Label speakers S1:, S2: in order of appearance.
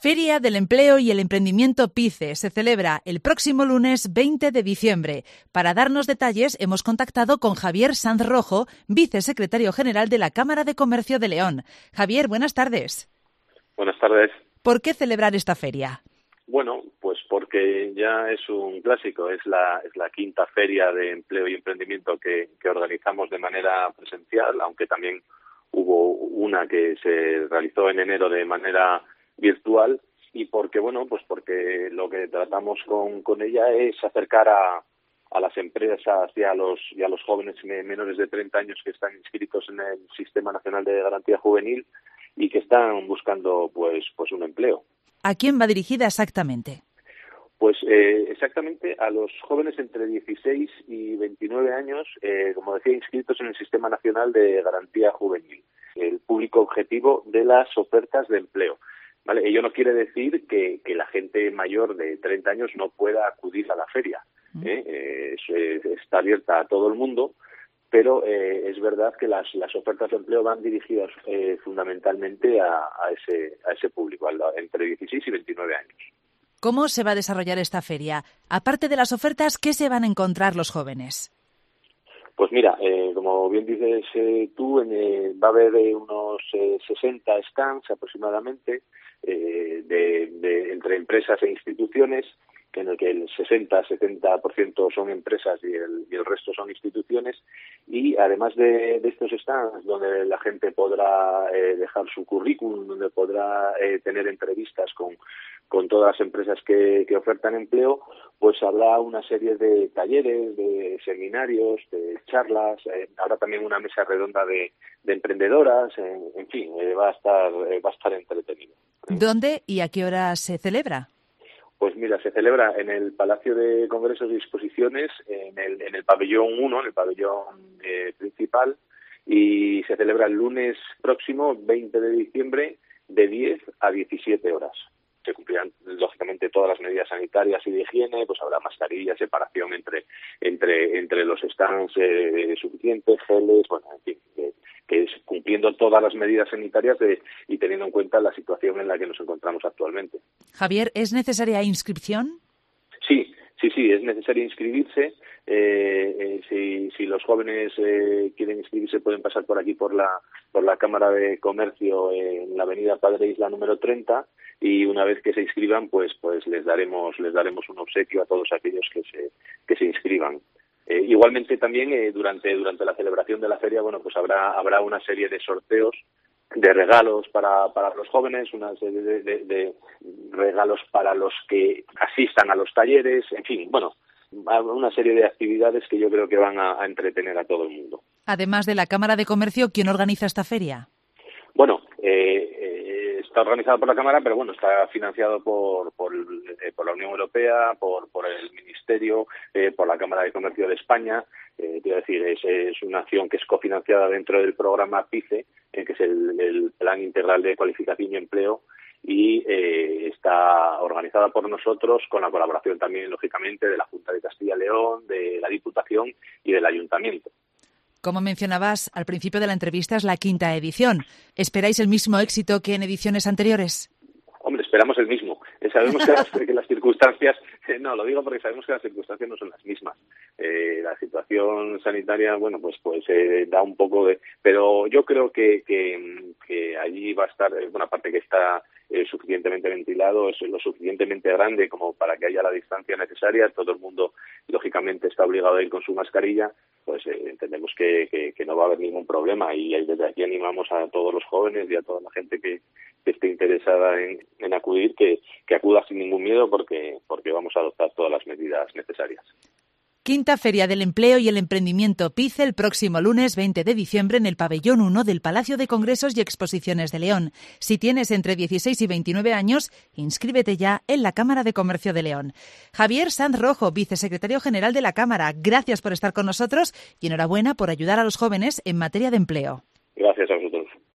S1: Feria del Empleo y el Emprendimiento PICE se celebra el próximo lunes 20 de diciembre. Para darnos detalles hemos contactado con Javier Sanz Rojo, vicesecretario general de la Cámara de Comercio de León. Javier, buenas tardes.
S2: Buenas tardes.
S1: ¿Por qué celebrar esta feria?
S2: Bueno, pues porque ya es un clásico, es la quinta feria de empleo y emprendimiento que organizamos de manera presencial, aunque también hubo una que se realizó en enero de manera virtual, y porque porque lo que tratamos con ella es acercar a las empresas y a los jóvenes menores de 30 años que están inscritos en el Sistema Nacional de Garantía Juvenil y que están buscando pues un empleo.
S1: ¿A quién va dirigida exactamente?
S2: Pues exactamente a los jóvenes entre 16 y 29 años, como decía, inscritos en el Sistema Nacional de Garantía Juvenil, el público objetivo de las ofertas de empleo. ¿Vale? Ello no quiere decir que la gente mayor de 30 años no pueda acudir a la feria. Está abierta a todo el mundo, pero es verdad que las ofertas de empleo van dirigidas fundamentalmente a ese público, entre 16 y 29 años.
S1: ¿Cómo se va a desarrollar esta feria? Aparte de las ofertas, ¿qué se van a encontrar los jóvenes?
S2: Pues mira, como bien dices tú, va a haber unos 60 stands aproximadamente entre empresas e instituciones, en el que el 60-70% son empresas y el resto son instituciones, y además de estos stands donde la gente podrá dejar su currículum, donde podrá tener entrevistas con todas las empresas que ofertan empleo, pues habrá una serie de talleres, de seminarios, de charlas, habrá también una mesa redonda de emprendedoras, en fin, va a estar entretenido.
S1: ¿Dónde y a qué hora se celebra?
S2: Pues mira, se celebra en el Palacio de Congresos y Exposiciones, en el pabellón 1, en el pabellón principal, y se celebra el lunes próximo, 20 de diciembre, de 10 a 17 horas. Se cumplirán, lógicamente, todas las medidas sanitarias y de higiene, pues habrá mascarillas, separación entre los stands suficientes, geles, bueno, en fin, que es cumpliendo todas las medidas sanitarias y teniendo en cuenta la situación en la que nos encontramos actualmente.
S1: Javier, ¿es necesaria inscripción?
S2: Sí, es necesario inscribirse. Si los jóvenes quieren inscribirse, pueden pasar por aquí, por la Cámara de Comercio en la avenida Padre Isla número 30, y una vez que se inscriban, pues les daremos un obsequio a todos aquellos que se inscriban. Igualmente también durante la celebración de la feria, pues habrá una serie de sorteos de regalos para los jóvenes, una serie de regalos para los que asistan a los talleres, en fin, una serie de actividades que yo creo que van a entretener a todo el mundo.
S1: Además de la Cámara de Comercio, ¿quién organiza esta feria?
S2: Bueno, está organizado por la Cámara, pero está financiado por la Unión Europea, por el Ministerio, por la Cámara de Comercio de España. Quiero decir, es una acción que es cofinanciada dentro del programa PICE, que es el Plan Integral de Cualificación y Empleo, y está organizada por nosotros, con la colaboración también, lógicamente, de la Junta de Castilla y León, de la Diputación y del Ayuntamiento.
S1: Como mencionabas al principio de la entrevista, es la quinta edición. ¿Esperáis el mismo éxito que en ediciones anteriores?
S2: Hombre, esperamos el mismo. Sabemos que las circunstancias, no, lo digo porque sabemos que las circunstancias no son las mismas. La situación sanitaria, da un poco de... Pero yo creo que allí va a estar, una parte que está suficientemente ventilado, es lo suficientemente grande como para que haya la distancia necesaria. Todo el mundo, lógicamente, está obligado a ir con su mascarilla. Entendemos que no va a haber ningún problema, y desde aquí animamos a todos los jóvenes y a toda la gente que esté interesada en acudir, que acuda sin ningún miedo, porque vamos a adoptar todas las medidas necesarias.
S1: Quinta Feria del Empleo y el Emprendimiento PICE el próximo lunes 20 de diciembre en el pabellón 1 del Palacio de Congresos y Exposiciones de León. Si tienes entre 16 y 29 años, inscríbete ya en la Cámara de Comercio de León. Javier Sanz Rojo, vicesecretario general de la Cámara, gracias por estar con nosotros y enhorabuena por ayudar a los jóvenes en materia de empleo.
S2: Gracias a vosotros.